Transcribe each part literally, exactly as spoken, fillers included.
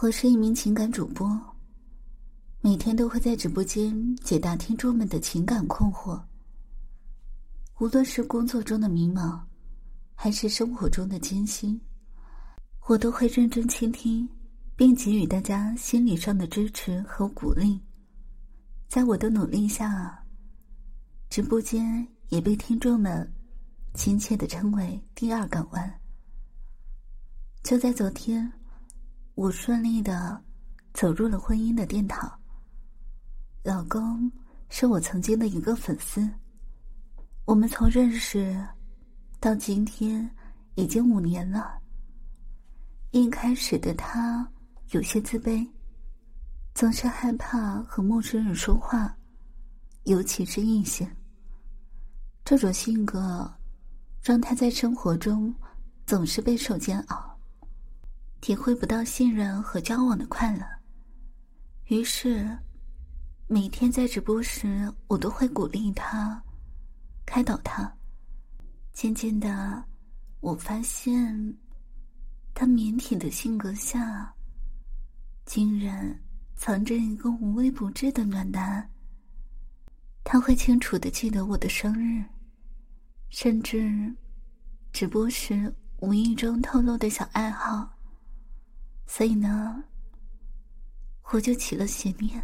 我是一名情感主播，每天都会在直播间解答听众们的情感困惑。无论是工作中的迷茫，还是生活中的艰辛，我都会认真倾听，并给予大家心理上的支持和鼓励。在我的努力下，直播间也被听众们亲切地称为第二港湾。就在昨天，我顺利地走入了婚姻的殿堂。老公是我曾经的一个粉丝，我们从认识到今天已经五年了。一开始的他有些自卑，总是害怕和陌生人说话，尤其是异性。这种性格让他在生活中总是备受煎熬，体会不到信任和交往的快乐。于是每天在直播时，我都会鼓励他，开导他。渐渐的，我发现他腼腆的性格下竟然藏着一个无微不至的暖男。他会清楚地记得我的生日，甚至直播时无意中透露的小爱好。所以呢，我就起了邪念，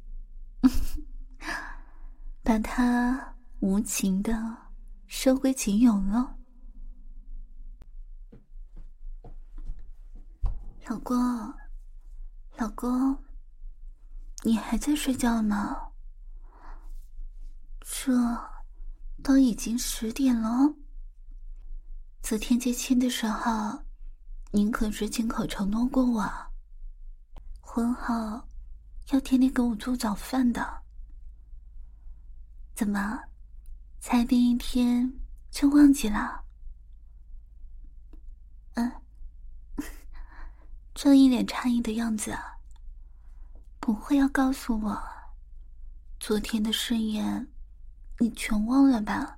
把他无情的收归己有了。老公，老公，你还在睡觉吗？这都已经十点了。昨天接亲的时候，您可是亲口承诺过我，婚后要天天给我做早饭的。怎么，才第一天就忘记了？嗯，这一脸诧异的样子，不会要告诉我昨天的誓言你全忘了吧？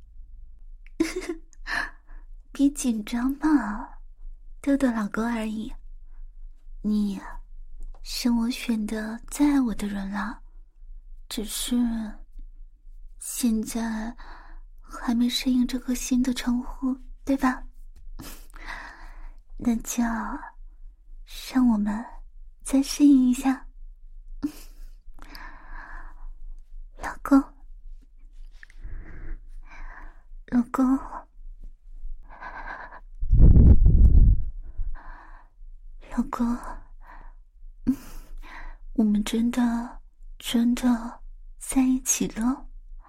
别紧张嘛，逗逗老公而已。你是我选的最爱我的人了，只是现在还没适应这个新的称呼，对吧？那就让我们再适应一下。老公，老公，老公，嗯，我们真的真的在一起了。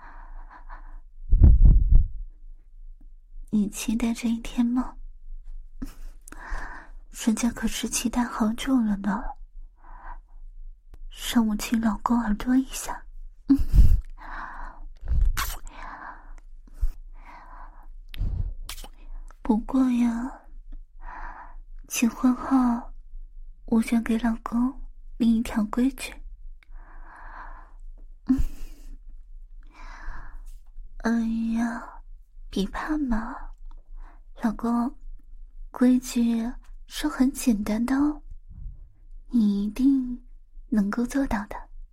你期待这一天吗？人家可是期待好久了呢。让我亲老公耳朵一下。嗯，不过呀，结婚后我想给老公立一条规矩。嗯，哎呀，别怕嘛，老公，规矩是很简单的哦，你一定能够做到的。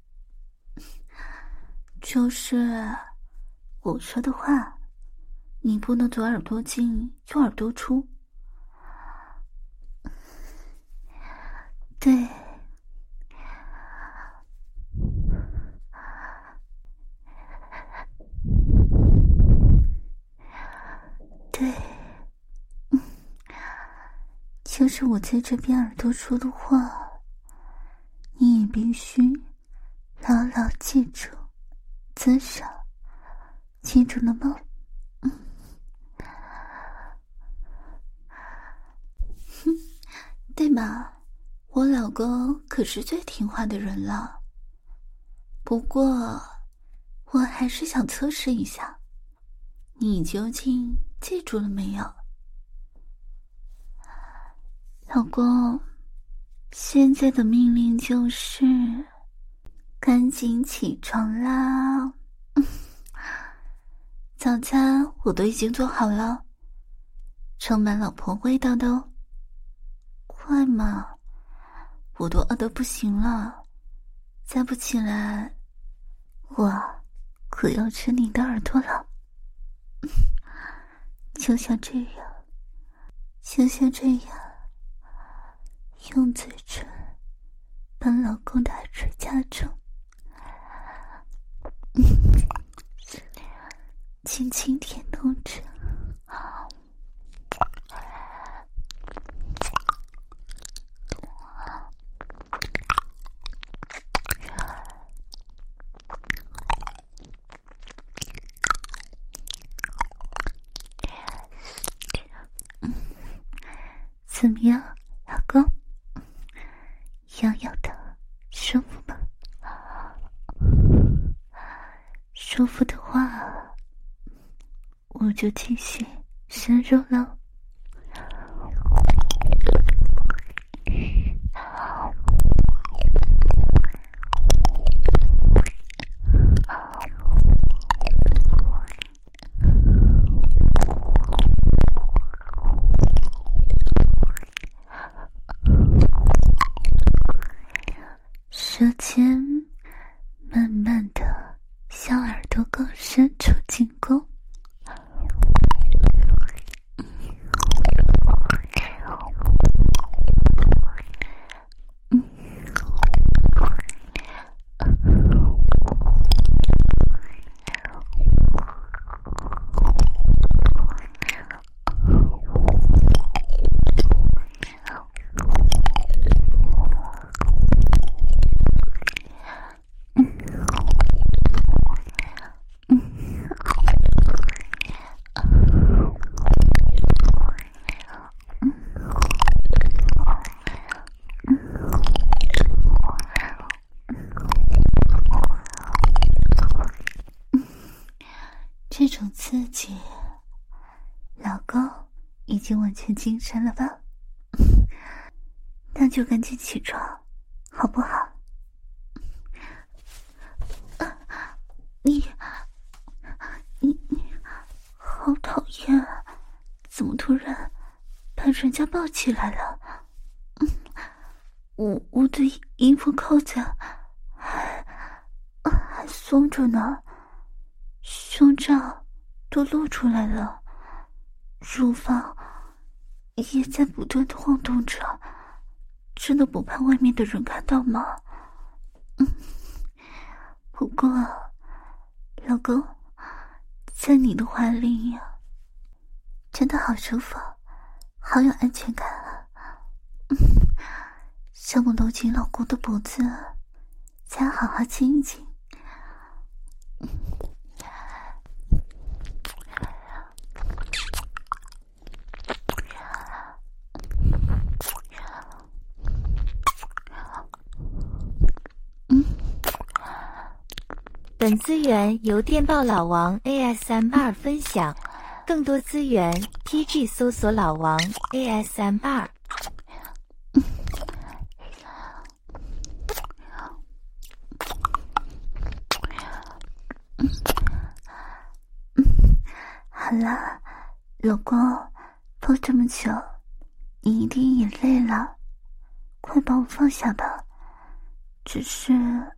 就是我说的话，你不能左耳朵进右耳朵出。对，对，嗯，就是我在这边耳朵说的话，你也必须牢牢记住，至少记住了吗？嗯，哼，对吧？我老公可是最听话的人了。不过我还是想测试一下，你究竟记住了没有？老公，现在的命令就是赶紧起床啦。早餐我都已经做好了，充满老婆味道的哦。快嘛， 我都饿得不行了，再不起来，我可要吃你的耳朵了。就像这样，就像这样，用嘴唇把老公的耳垂夹住，轻轻舔弄着。怎么样，老公？痒痒的，舒服吗？舒服的话，我就继续深入了。舌尖慢慢的向耳朵更深处进攻，这种刺激，老公已经完全精神了吧？那就赶紧起床，好不好？你，你，你，好讨厌啊！怎么突然把人家抱起来了？嗯，我我的衣服扣子还还松着呢。胸罩都露出来了，乳房也在不断的晃动着，真的不怕外面的人看到吗？嗯，不过，老公，在你的怀里呀，真的好舒服，好有安全感啊！嗯，让我搂紧老公的脖子，再好好亲一亲。嗯。 本资源由电报老王 A S M R 分享，更多资源 T G 搜索老王 A S M R。 好了，老公，抱这么久，你一定也累了，快把我放下吧。只是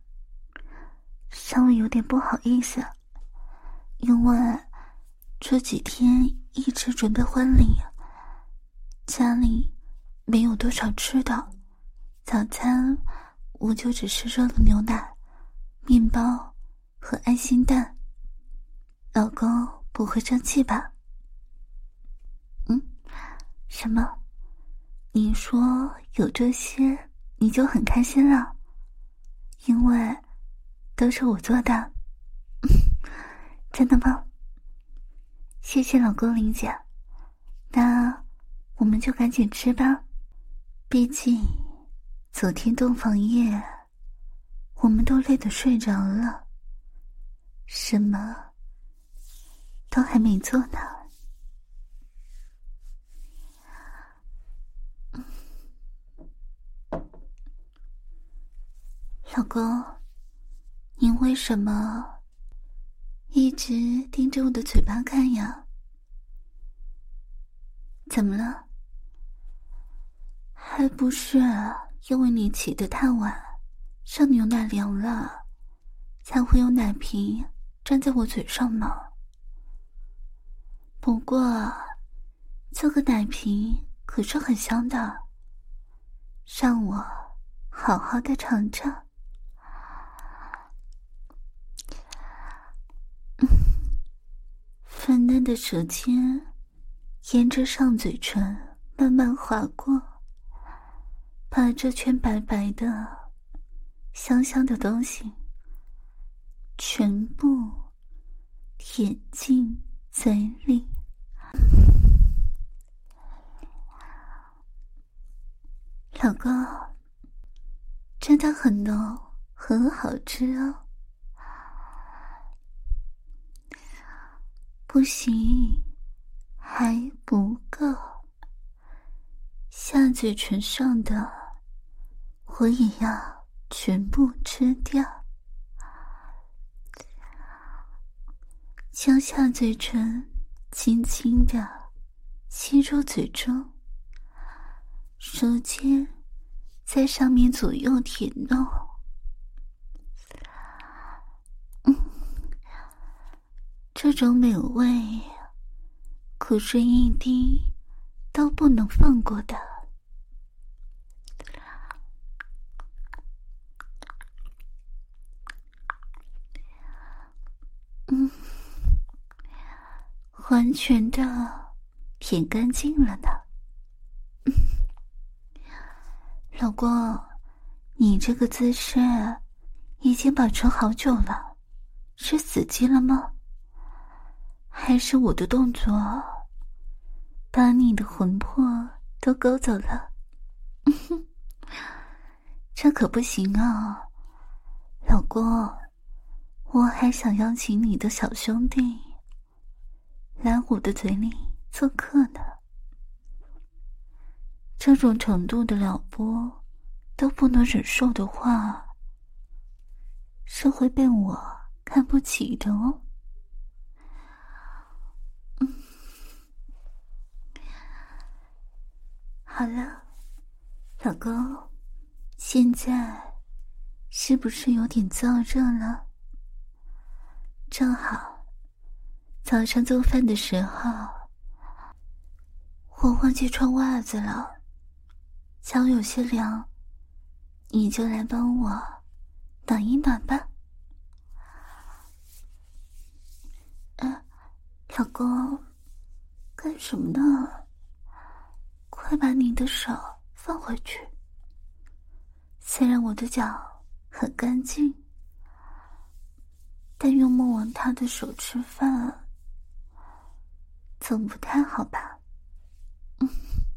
稍微有点不好意思，因为这几天一直准备婚礼，家里没有多少吃的，早餐我就只吃热了牛奶、面包和爱心蛋。老公不会生气吧？嗯？什么？你说有这些你就很开心了？因为都是我做的。真的吗？谢谢老公理解，那我们就赶紧吃吧，毕竟昨天洞房夜我们都累得睡着了，什么都还没做呢。老公，您为什么一直盯着我的嘴巴看呀？怎么了？还不是因为你起得太晚，让牛奶凉了，才会有奶瓶粘在我嘴上呢。不过这个奶瓶可是很香的，让我好好的尝尝。嗯，粉嫩的舌尖沿着上嘴唇慢慢划过，把这圈白白的香香的东西全部舔进嘴里。老公，真的很浓，很好吃哦。不行，还不够，下嘴唇上的我也要全部吃掉。将下嘴唇轻轻地吸入嘴中，舌尖在上面左右舔弄。嗯，这种美味可是一滴都不能放过的。嗯，完全的舔干净了呢。老公，你这个姿势已经保持好久了，是死机了吗？还是我的动作把你的魂魄都勾走了？这可不行啊，老公，我还想邀请你的小兄弟来我的嘴里做客呢。这种程度的撩拨都不能忍受的话，是会被我看不起的哦。嗯，好了，老公，现在是不是有点燥热了？正好早上做饭的时候我忘记穿袜子了，脚有些凉，你就来帮我暖一暖吧。呃，老公，干什么呢？快把你的手放回去。虽然我的脚很干净，但用莫王他的手吃饭总不太好吧。嗯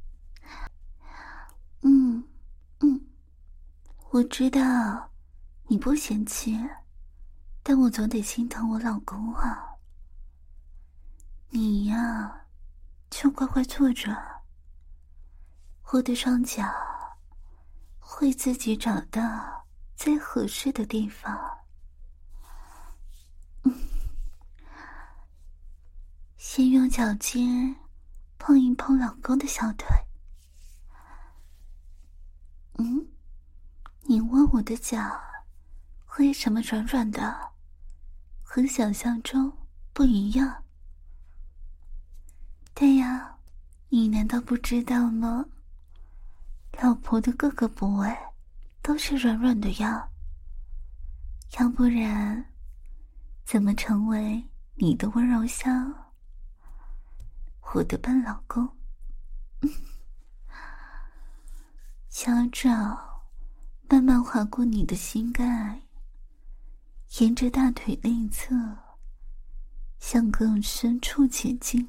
嗯嗯，我知道你不嫌弃，但我总得心疼我老公啊。你呀，就乖乖坐着，我的双脚会自己找到最合适的地方。嗯，先用脚尖碰一碰老公的小腿。嗯，你问我的脚为什么软软的，和想象中不一样？对呀，你难道不知道吗？老婆的各个部位都是软软的呀，要不然怎么成为你的温柔乡，我的笨老公？脚爪慢慢划过你的膝盖，沿着大腿内侧向更深处前进。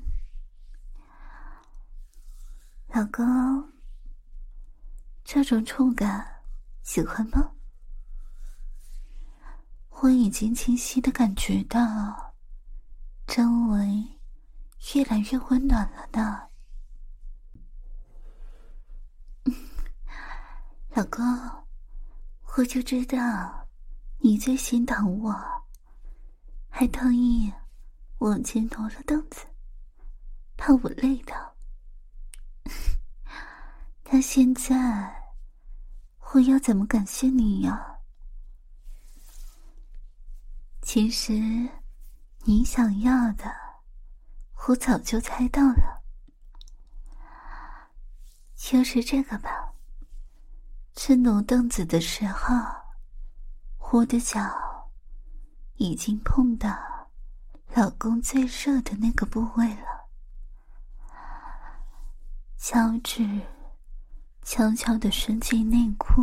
老公，这种触感喜欢吗？我已经清晰地感觉到周围越来越温暖了呢。老公，我就知道你最心疼我，还特意往前挪了凳子，怕我累到。但现在我要怎么感谢你呀？其实你想要的我早就猜到了，就是这个吧。吃奴凳子的时候，我的脚已经碰到老公最热的那个部位了。脚趾悄悄地伸进内裤，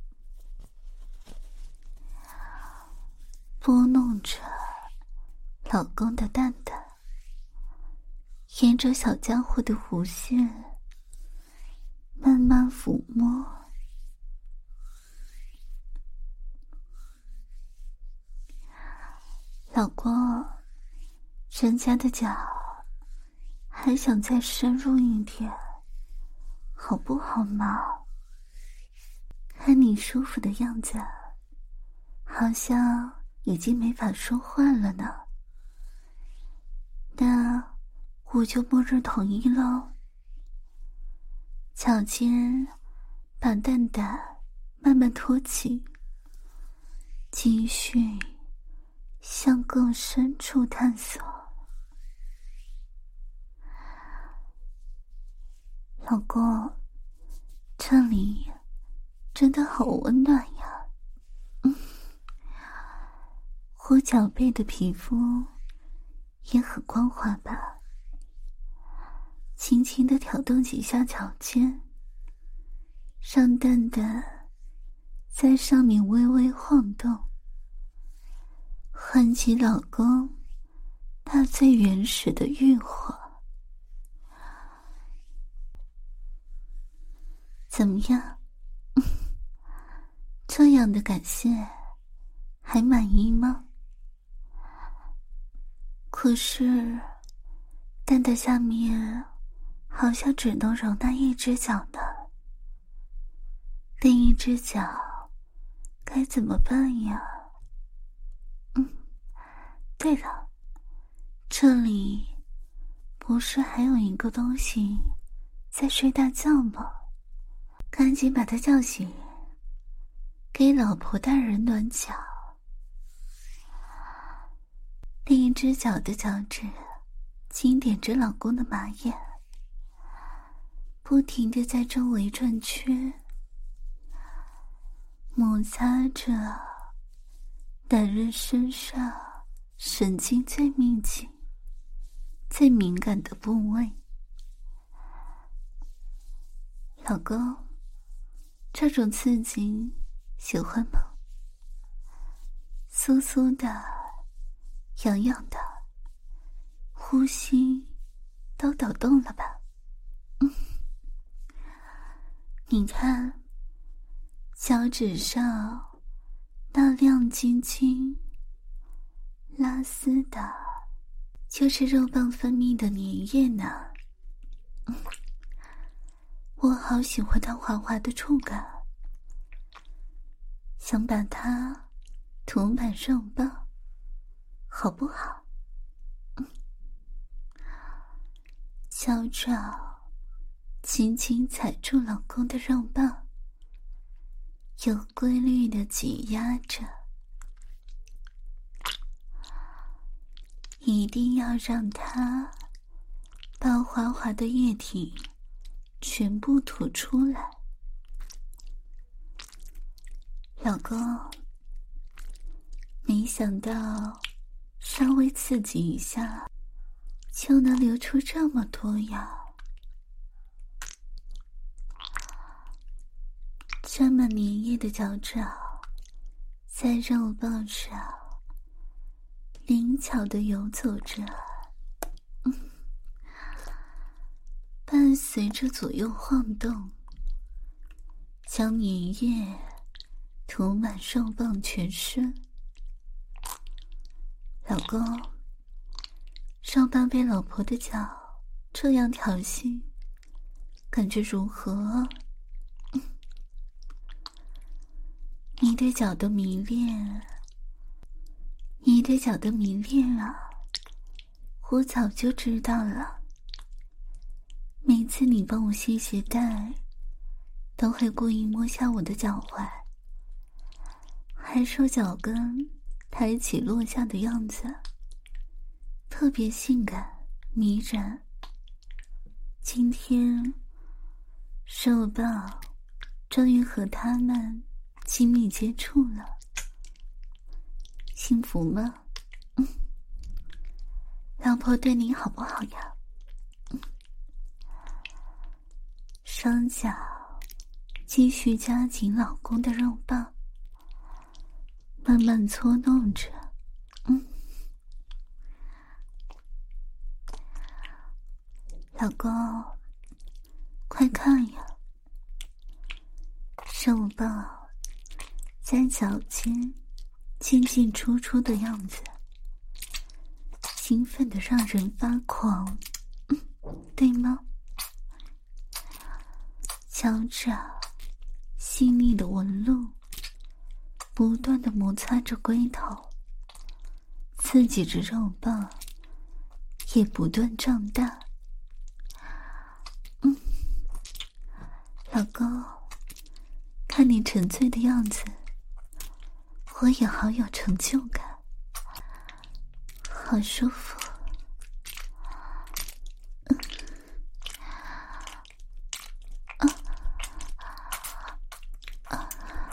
拨弄着老公的蛋蛋，沿着小家伙的弧线慢慢抚摸。老公，人家的脚还想再深入一点，好不好嘛？看你舒服的样子，好像已经没法说话了呢。那我就默认同意咯。脚尖把蛋蛋慢慢托起，继续向更深处探索。老公，这里真的好温暖呀。嗯，我脚背的皮肤也很光滑吧。轻轻地挑动几下脚尖，让蛋蛋在上面微微晃动，唤起老公那最原始的欲火。怎么样？这样的感谢还满意吗？可是蛋蛋下面好像只能容纳一只脚呢，另一只脚该怎么办呀？嗯，对了，这里不是还有一个东西在睡大觉吗？赶紧把它叫醒，给老婆大人暖脚。另一只脚的脚趾轻点着老公的马眼，不停地在周围转圈，摩擦着男人身上神经最密集、最敏感的部位。老公，这种刺激喜欢吗？酥酥的，痒痒的，呼吸都抖动了吧？嗯，你看脚趾上那亮晶晶拉丝的，就是肉棒分泌的粘液呢。嗯，我好喜欢它滑滑的触感，想把它涂满肉棒，好不好？嗯，小爪轻轻踩住老公的肉棒，有规律地挤压着，一定要让它把滑滑的液体全部吐出来。老公，没想到稍微刺激一下就能流出这么多呀，这么粘液的脚爪在肉棒上灵巧地游走着，嗯，伴随着左右晃动，将粘液涂满肉棒全身。老公，肉棒被老婆的脚这样调戏，感觉如何？嗯，你对脚的迷恋，你对脚的迷恋啊，我早就知道了。每次你帮我系鞋带， 都会故意摸下我的脚踝，还说脚跟抬起落下的样子特别性感迷人。今天受到终于和他们亲密接触了，幸福吗？嗯，老婆对你好不好呀？嗯，双脚继续夹紧老公的肉棒，慢慢搓弄着。嗯，老公，快看呀，手抱在脚尖进进出出的样子，兴奋得让人发狂，嗯，对吗？脚爪细腻的纹路不断地摩擦着龟头，刺激着肉棒也不断胀大。嗯，老公，看你沉醉的样子，我也好有成就感，好舒服。嗯，啊啊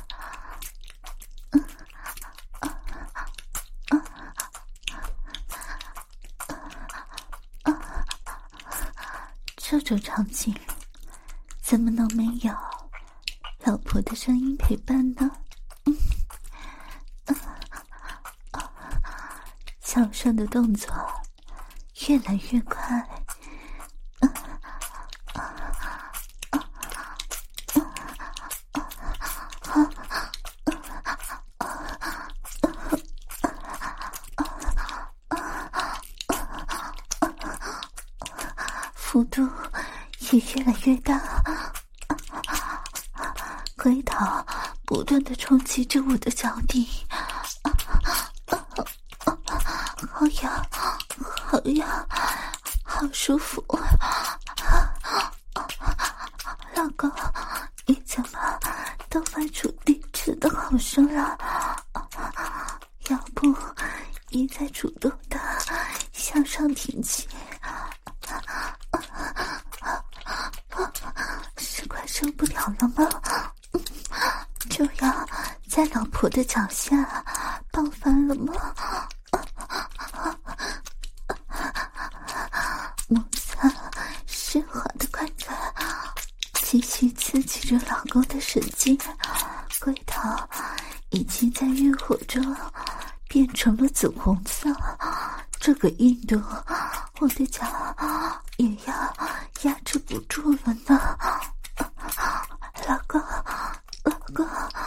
嗯啊啊啊啊！这种场景怎么能没有老婆的声音陪伴呢？嗯，啊啊，脚上的动作越来越快，啊啊啊啊幅度也越来越大，龟头不断地冲击着我的脚底，好痒，好痒，好舒服。老公，你怎么都发出低沉的吼声了？要不你再主动的向上挺起，是快受不了了吗？就要在老婆的脚下爆发了吗？摩擦湿滑的快感继续刺激着老公的神经，龟头已经在欲火中变成了紫红色，这个硬度我的脚也要压制不住了呢。老公，老公，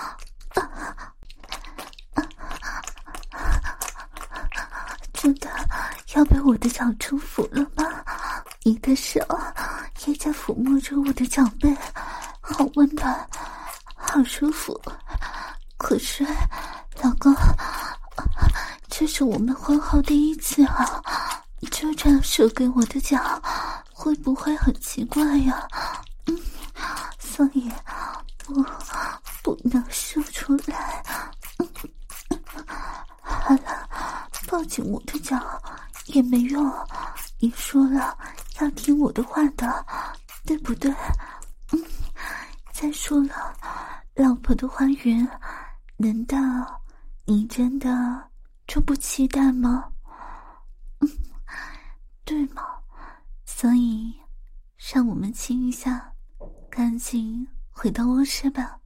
真的要被我的脚征服了吗？你的手也在抚摸着我的脚背，好温暖，好舒服。可是老公，这是我们婚后第一次啊，就这样手给我的脚会不会很奇怪呀？嗯，所以不不能说出来。嗯，好了，抱紧我的脚也没用，你说了要听我的话的，对不对？嗯，再说了，老婆的花园，难道你真的就不期待吗？嗯，对吗？所以让我们亲一下，赶紧回到卧室吧。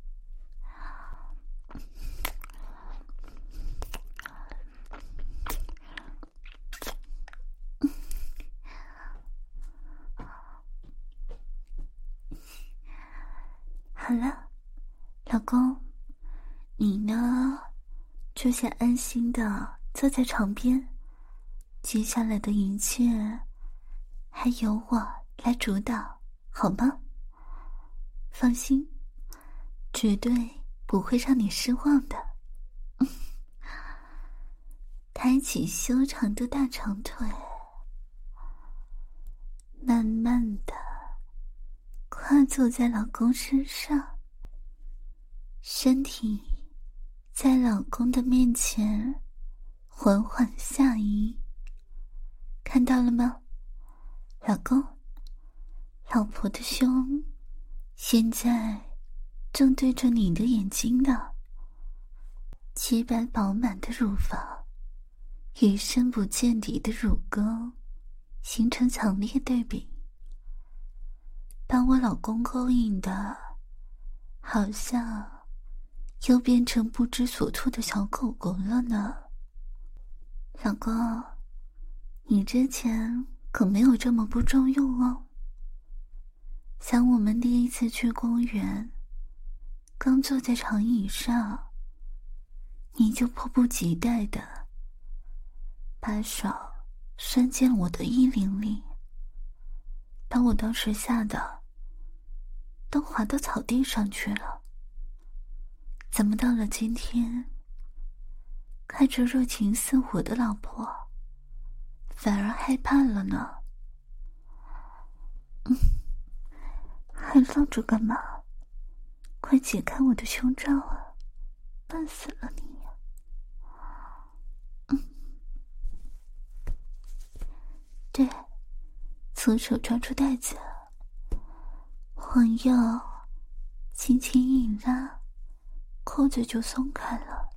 好了，老公，你呢，就先安心的坐在床边，接下来的一切还由我来主导，好吗？放心，绝对不会让你失望的。抬起修长的大长腿，慢慢的跨坐在老公身上， 身体在老公的面前缓缓下移，看到了吗？老公，老婆的胸现在正对着你的眼睛呢，洁白饱满的乳房与深不见底的乳沟形成强烈对比，把我老公勾引的好像又变成不知所措的小狗狗了呢。老公，你之前可没有这么不中用哦。想我们第一次去公园，刚坐在长椅上，你就迫不及待的把手伸进我的衣领里，把我当时吓得都滑到草地上去了。怎么到了今天，看着热情似火的老婆，反而害怕了呢？嗯，还愣着干嘛？快解开我的胸罩啊！笨死了你！嗯，对，左手抓住带子，往右轻轻一拉，扣子就松开了。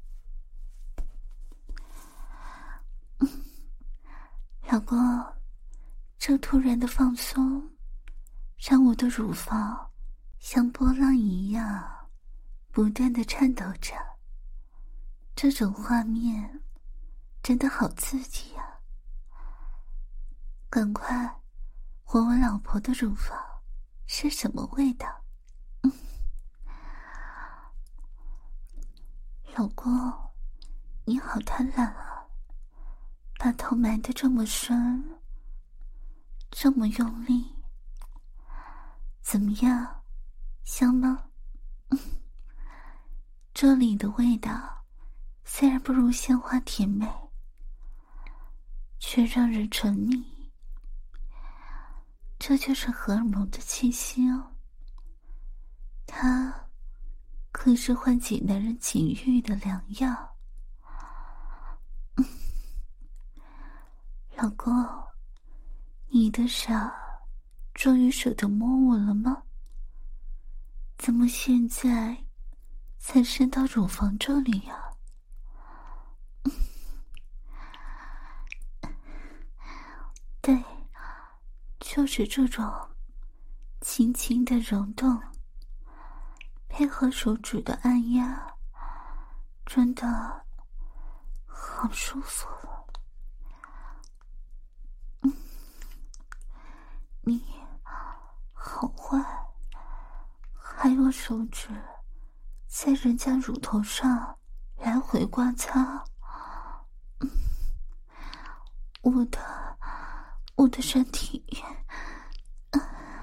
嗯，老公，这突然的放松让我的乳房像波浪一样不断地颤抖着，这种画面真的好刺激呀！赶快闻闻老婆的乳房是什么味道。嗯，老公，你好贪婪啊，把头埋得这么深，这么用力，怎么样，香吗？嗯，这里的味道虽然不如鲜花甜美，却让人沉溺。这就是荷尔蒙的气息哦，它可是唤起男人情欲的良药。嗯，老公，你的手终于舍得摸我了吗？怎么现在才伸到乳房这里呀？嗯，对，就是这种轻轻的揉动，配合手指的按压，真的好舒服了。嗯，你好坏，还有手指在人家乳头上来回刮擦。嗯，我的我的身体啊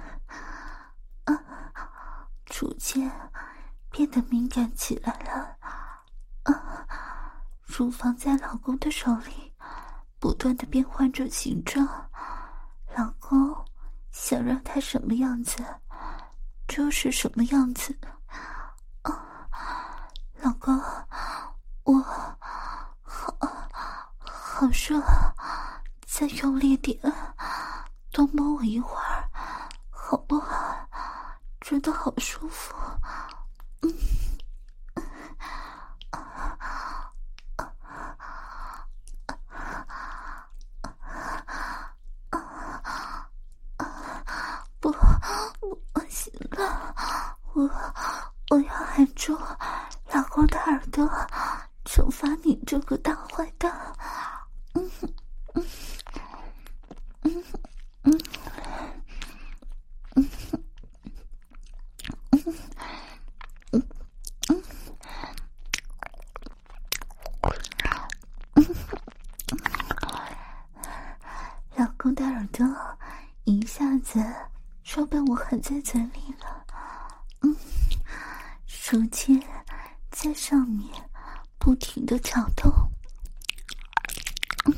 啊逐渐变得敏感起来了。啊，乳房在老公的手里不断的变换着形状，老公想让它什么样子就是什么样子。啊，老公，我好好热，再用力点，多摸我一会儿好不好？真的好舒服。嗯，不，我行了，我我要含住老公的耳朵，惩罚你这个大坏蛋。嗯嗯嗯嗯嗯嗯嗯嗯，老公的耳朵一下子就被我含在嘴里了。嗯，手尖在上面不停地搅动。嗯，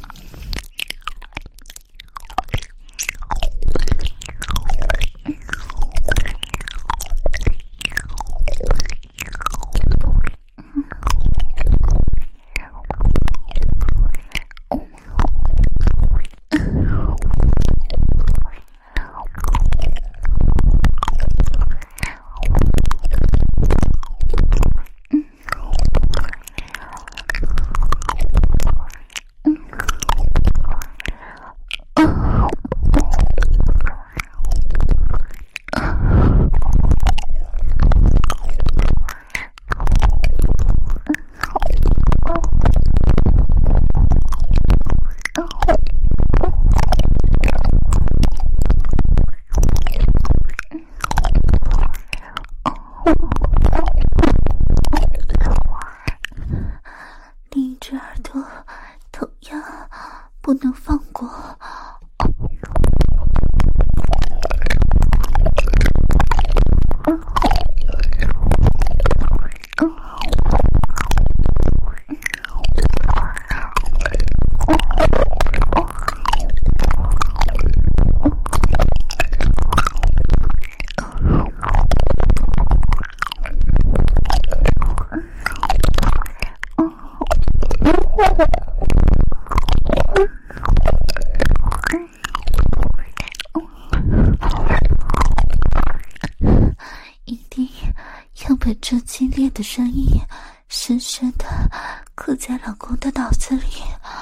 可这激烈的声音深深的刻在老公的脑子里。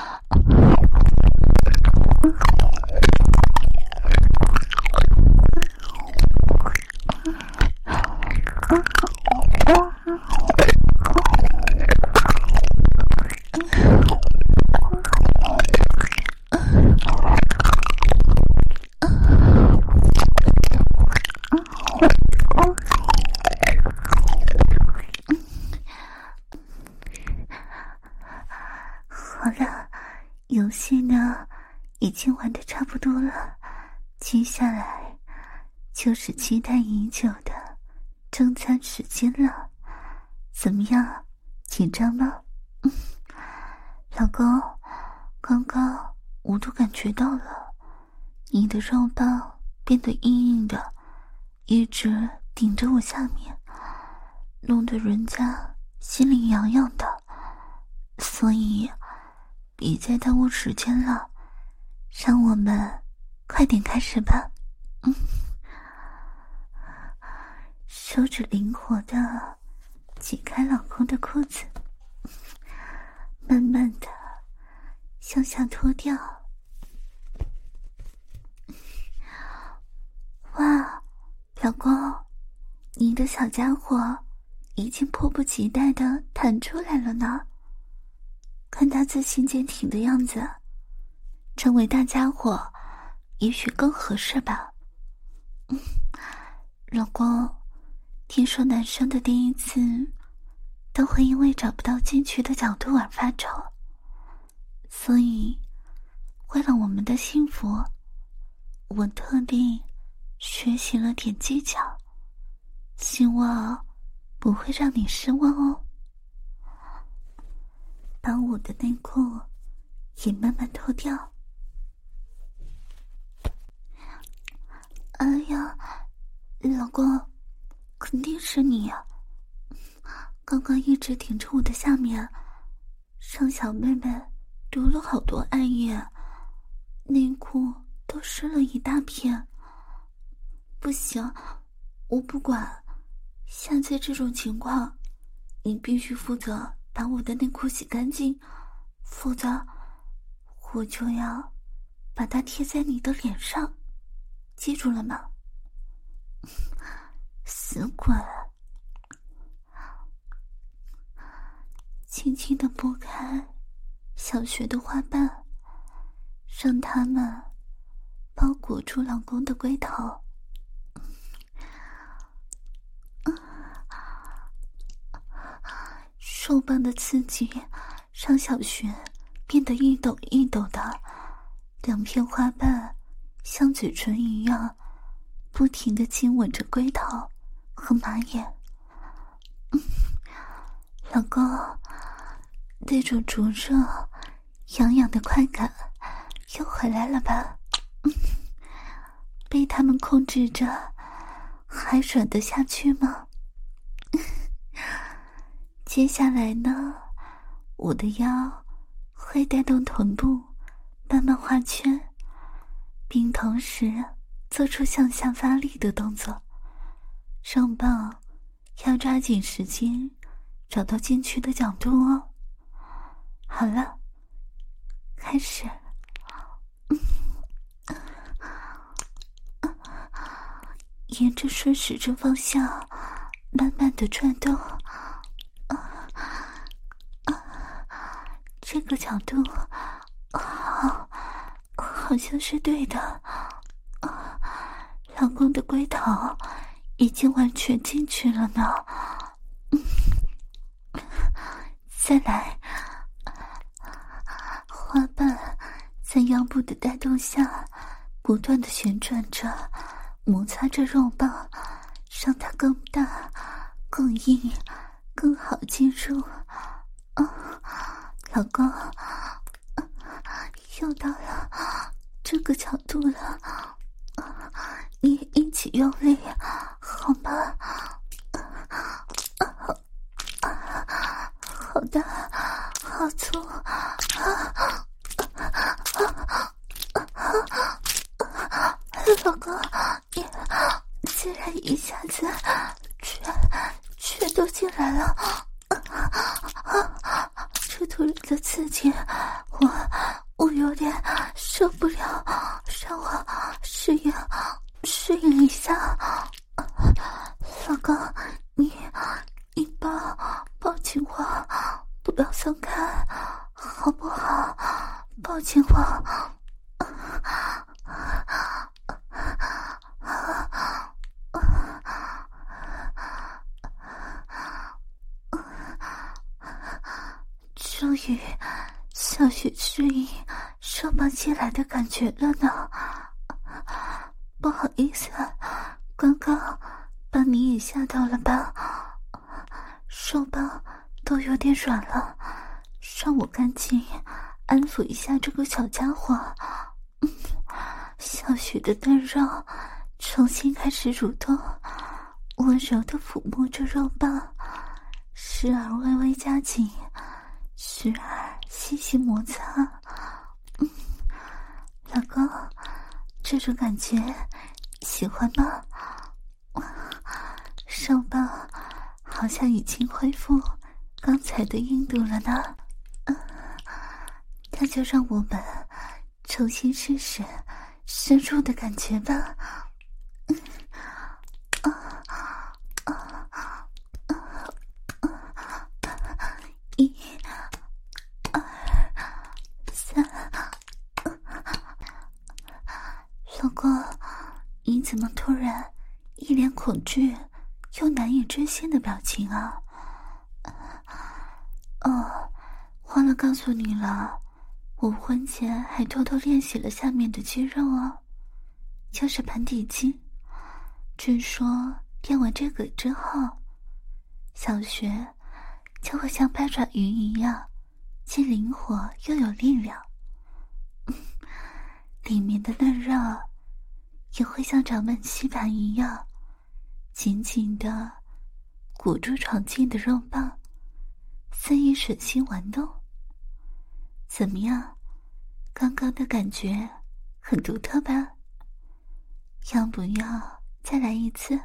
好了，游戏呢已经玩得差不多了，接下来就是期待已久的正餐时间了。怎么样，紧张吗？嗯，老公，刚刚我都感觉到了，你的肉棒变得硬硬的，一直顶着我下面，弄得人家心里痒痒的，所以别再耽误时间了，让我们快点开始吧。嗯，手指灵活的解开老公的裤子，慢慢的向下脱掉。哇，老公，你的小家伙已经迫不及待的弹出来了呢。看他自信坚挺的样子，称为大家伙也许更合适吧。嗯，老公，听说男生的第一次都会因为找不到进去的角度而发愁，所以为了我们的幸福，我特地学习了点技巧，希望不会让你失望哦。把我的内裤也慢慢脱掉。哎呀，老公，肯定是你呀！刚刚一直挺着我的下面，让小妹妹读了好多暗夜，内裤都湿了一大片。不行，我不管，现在这种情况，你必须负责把我的内裤洗干净，否则我就要把它贴在你的脸上，记住了吗？死鬼！轻轻地拨开小穴的花瓣，让它们包裹住老公的龟头。受棒的刺激让小穴变得一抖一抖的，两片花瓣像嘴唇一样不停地亲吻着龟头和马眼。嗯，老公，那种灼热痒痒的快感又回来了吧？嗯，被他们控制着还软得下去吗？接下来呢，我的腰会带动臀部慢慢画圈，并同时做出向下发力的动作，上棒要抓紧时间找到进去的角度哦。好了，开始。沿着顺时针方向慢慢的转动，这个角度好，好像是对的。老公的龟头已经完全进去了呢。再来，花瓣在腰部的带动下不断的旋转着，摩擦着肉棒，让它更大更硬更好进入。老公，又到了这个角度了，你也一起用力好吗？好大好粗，老公，你竟然一下子全全都来了，这突然的刺激，我我有点受不了，让我适应适应一下。老公，你你抱抱紧我，不要松开，好不好？抱紧我。终于，小雪适应手抱起来的感觉了呢。不好意思，刚刚把你也吓到了吧？手抱都有点软了，让我赶紧安抚一下这个小家伙。嗯，小雪的嫩肉重新开始蠕动，温柔地抚摸着肉棒，时而微微夹紧，时而细细摩擦。嗯，老公，这种感觉喜欢吗？手棒好像已经恢复刚才的硬度了呢。嗯，那就让我们重新试试深入的感觉吧。嗯啊啊啊啊！一、二、三。老公，你怎么突然一脸恐惧又难以置信的表情啊？哦，忘了告诉你了，我婚前还偷偷练习了下面的肌肉哦，就是盆底肌。据说练完这个之后，小雪就会像八爪鱼一样，既灵活又有力量。嗯，里面的嫩肉也会像长满吸盘一样，紧紧地鼓住闯进的肉棒，肆意吮吸玩弄。怎么样？刚刚的感觉很独特吧？要不要再来一次？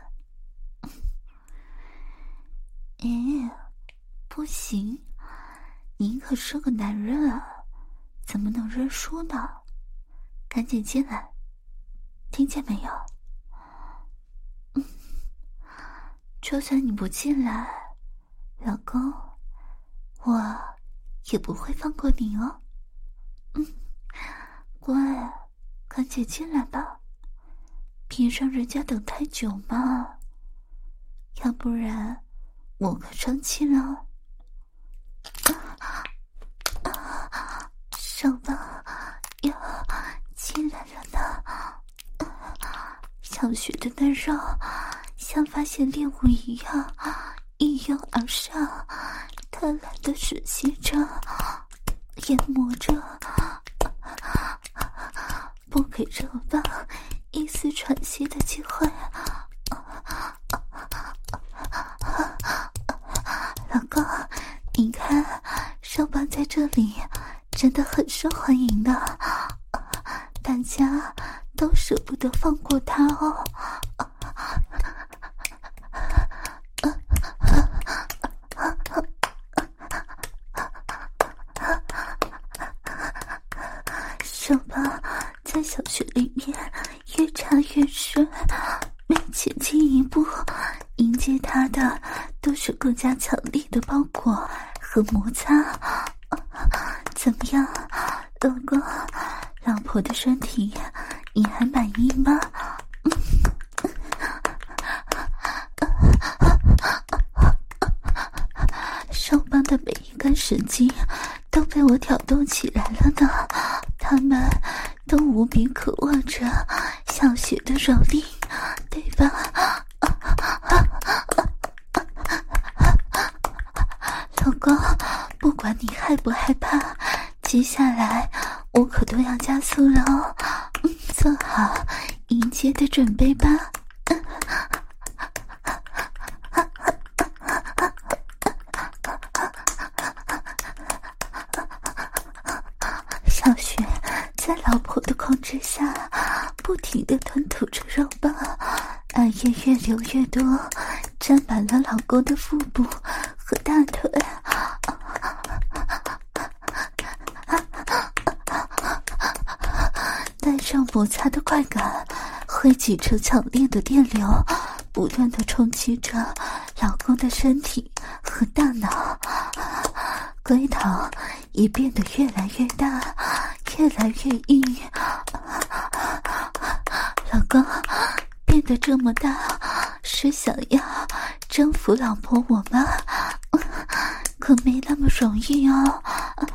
哎，不行，你可是个男人啊，怎么能认输呢？赶紧进来，听见没有？嗯，就算你不进来，老公，我也不会放过你哦。嗯，乖，赶紧进来吧，别让人家等太久嘛，要不然我可生气了。啊啊，手棒要进来了呢。小雪的嫩肉像发现猎物一样一拥而上，贪婪地吮吸着，研磨着，不给肉棒一丝喘息的机会。老公，你看肉棒在这里真的很受欢迎的，大家都舍不得放过它哦。手棒在小穴里面越插越深，每前进一步，迎接它的都是更加强力的包裹和摩擦。怎么样，老公，老婆的身体你还满意吗？手棒的每一根神经都被我挑动起来了呢，他们都无比渴望着小雪的蹂躏，对吧？老公，不管你害不害怕，接下来我可都要加速了哦。嗯，做好迎接的准备吧。小雪在老婆的控制下不停地吞吐着肉棒，爱液越流越多，沾满了老公的腹部大腿，带上摩擦的快感，汇集成强烈的电流，不断的冲击着老公的身体和大脑。龟头也变得越来越大，越来越硬。老公变得这么大，是想要征服老婆我吗？可没那么容易哦。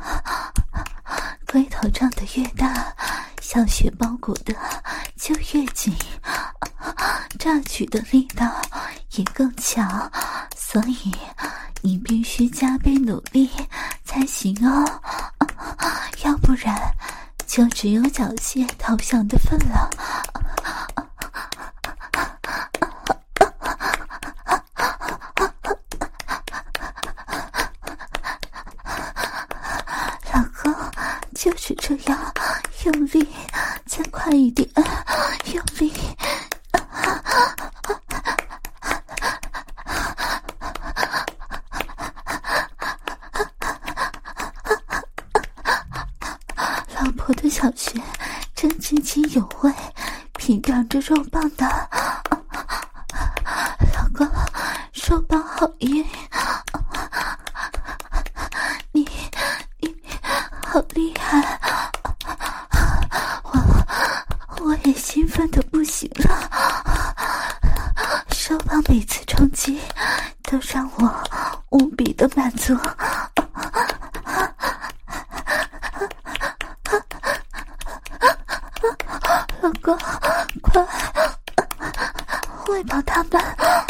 龟头长得越大，小穴包裹的就越紧，榨取的力道也更强，所以你必须加倍努力才行哦，要不然就只有缴械投降的份了。老公就是这样，用力，再快一点，用力。老婆的小穴正津津有味，品尝着肉棒的。老公，肉棒好硬，你你好厉害，我我也兴奋的不行了。肉棒每次冲击都让我无比的满足。老公，快喂饱他们，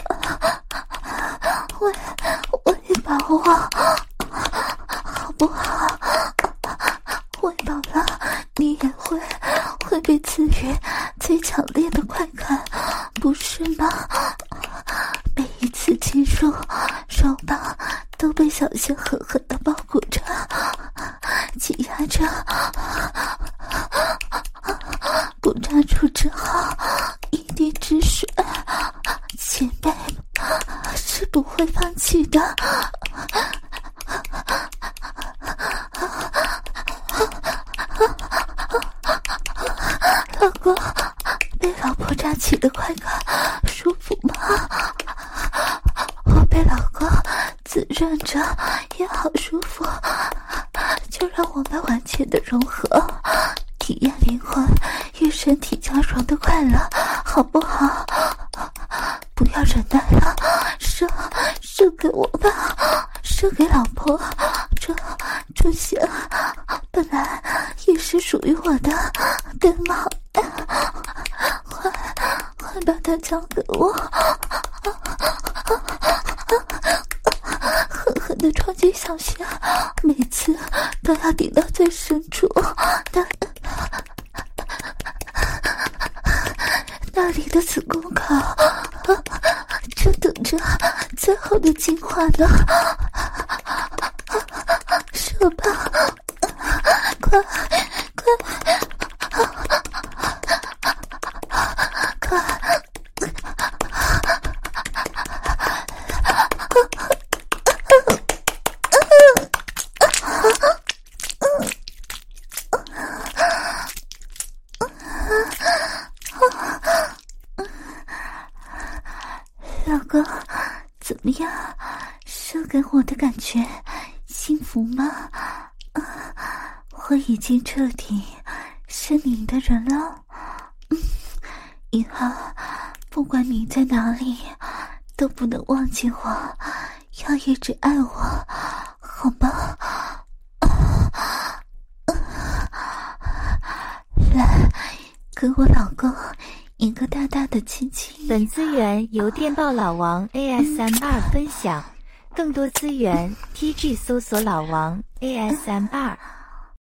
喂喂饱我，好不好？喂饱了，你也会会被赐予最强烈的快感，不是吗？每一次进入，手棒都被小穴狠狠地包裹着，挤压着。不抓住之后，一滴汁水，前辈是不会放弃的。老公，被老婆扎起的快感舒服吗？我被老公滋润着也好舒服，就让我们完全的融合，体验灵魂与身体交融的快乐，好不好？不要忍耐了，射射给我吧，射给老婆。这这些本来也是属于我的，对吗？快快把它交给我！狠狠的冲击小穴，每次都要顶到最深处。那那里的子宫口，正等着最后的进化呢。射吧，快快快！老公，怎么样？射给我的感觉幸福吗？我已经彻底是你的人了。嗯，以后不管你在哪里，都不能忘记我，要一直爱我，好吗？来，给我老公一个大大的亲亲。 本资源由电报老王 A S M R 分享，更多资源 T G 搜索老王 A S M R。